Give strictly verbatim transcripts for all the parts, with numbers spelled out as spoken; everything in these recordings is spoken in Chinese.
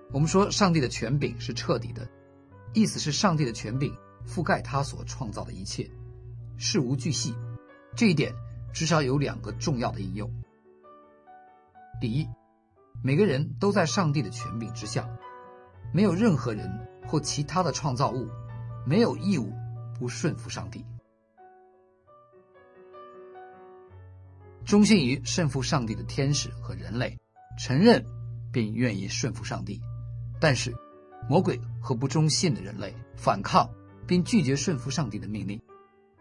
我们说上帝的权柄是彻底的，意思是上帝的权柄覆盖他所创造的一切，事无巨细。这一点至少有两个重要的应用。第一，每个人都在上帝的权柄之下，没有任何人或其他的创造物没有义务不顺服上帝。忠心于顺服上帝的天使和人类，承认并愿意顺服上帝，但是魔鬼和不忠信的人类反抗并拒绝顺服上帝的命令。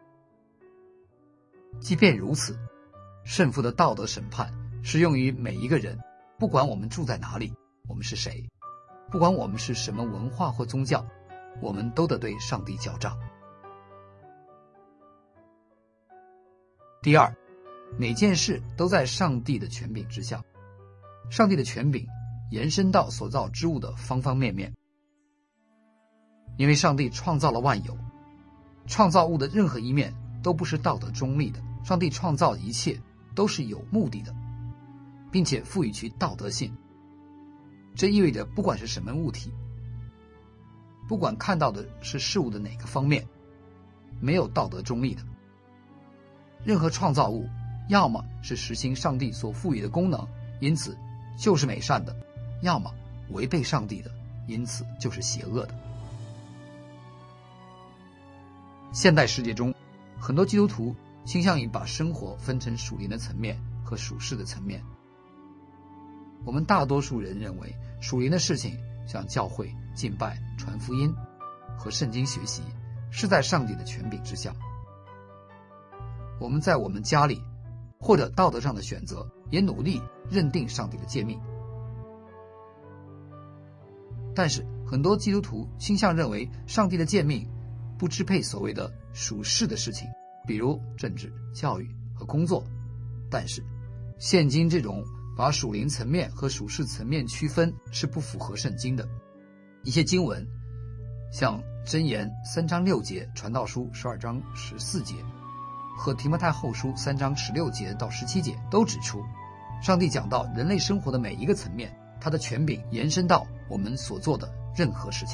即便如此，顺服的道德审判适用于每一个人，不管我们住在哪里，我们是谁，不管我们是什么文化或宗教，我们都得对上帝交账。第二，每件事都在上帝的权柄之下，上帝的权柄延伸到所造之物的方方面面。因为上帝创造了万有，创造物的任何一面都不是道德中立的，上帝创造一切都是有目的的，并且赋予其道德性。这意味着不管是什么物体，不管看到的是事物的哪个方面，没有道德中立的。任何创造物要么是实行上帝所赋予的功能，因此就是美善的，要么违背上帝的，因此就是邪恶的。现代世界中，很多基督徒倾向于把生活分成属灵的层面和属世的层面。我们大多数人认为，属灵的事情像教会、敬拜、传福音和圣经学习，是在上帝的权柄之下。我们在我们家里或者道德上的选择，也努力认定上帝的诫命。但是很多基督徒倾向认为，上帝的诫命不支配所谓的属世的事情，比如政治、教育和工作。但是现今这种把属灵层面和属世层面区分是不符合圣经的。一些经文像箴言三章六节、传道书十二章十四节和提摩太后书三章十六节到十七节都指出，上帝讲到人类生活的每一个层面，他的权柄延伸到我们所做的任何事情。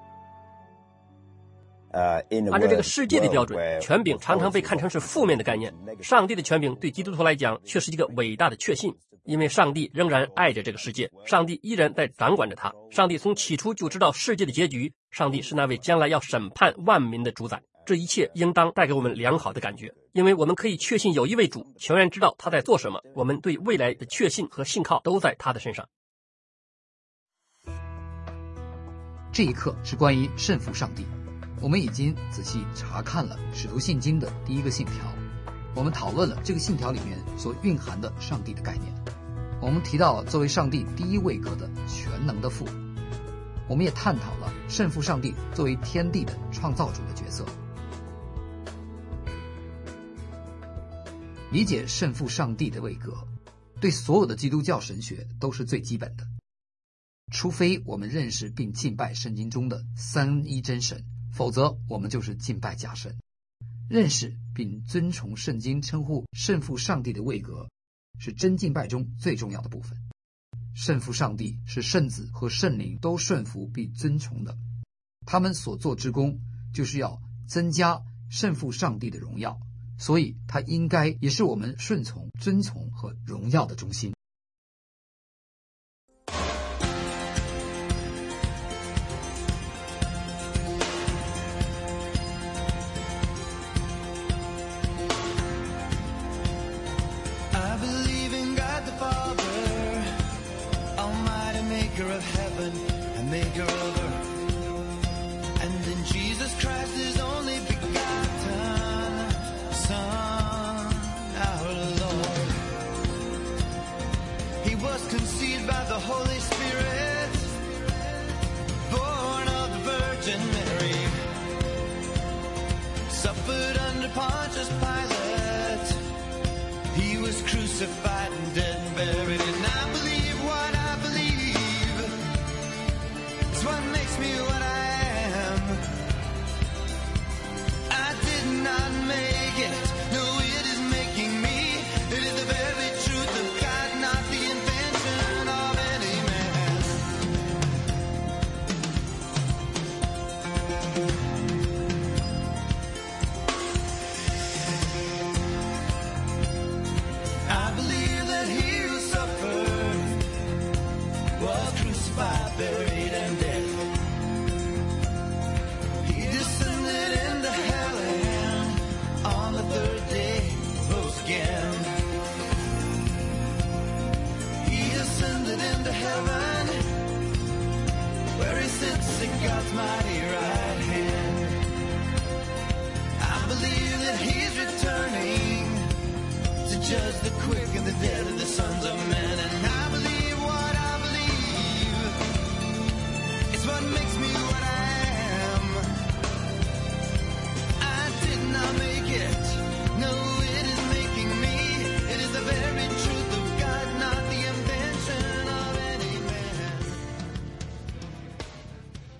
按照这个世界的标准，权柄常常被看成是负面的概念。上帝的权柄对基督徒来讲却是一个伟大的确信，因为上帝仍然爱着这个世界，上帝依然在掌管着它。上帝从起初就知道世界的结局，上帝是那位将来要审判万民的主宰。这一切应当带给我们良好的感觉，因为我们可以确信有一位主，全然知道他在做什么，我们对未来的确信和信靠都在他的身上。 这一课是关于顺服上帝。我们已经仔细查看了使徒信经的第一个信条，我们讨论了这个信条里面所蕴含的上帝的概念，我们提到了作为上帝第一位格的全能的父，我们也探讨了顺服上帝作为天地的创造主的角色。理解顺服上帝的位格，对所有的基督教神学都是最基本的，除非我们认识并敬拜圣经中的三一真神，否则我们就是敬拜假神。认识并遵从圣经称呼顺服上帝的位格，是真敬拜中最重要的部分。顺服上帝是圣子和圣灵都顺服并遵从的，他们所做之功就是要增加顺服上帝的荣耀，所以他应该也是我们顺从、遵从和荣耀的中心。 Crucified and dead and buried, and I believe what I believe. It's what makes me what I am. I did not make it, no, it is making me. It is the very truth of God, not the invention of any man. buried and dead. He descended into hell and on the third day rose again. He ascended into heaven, where he sits at God's mighty right hand. I believe that he's returning to judge the quick and the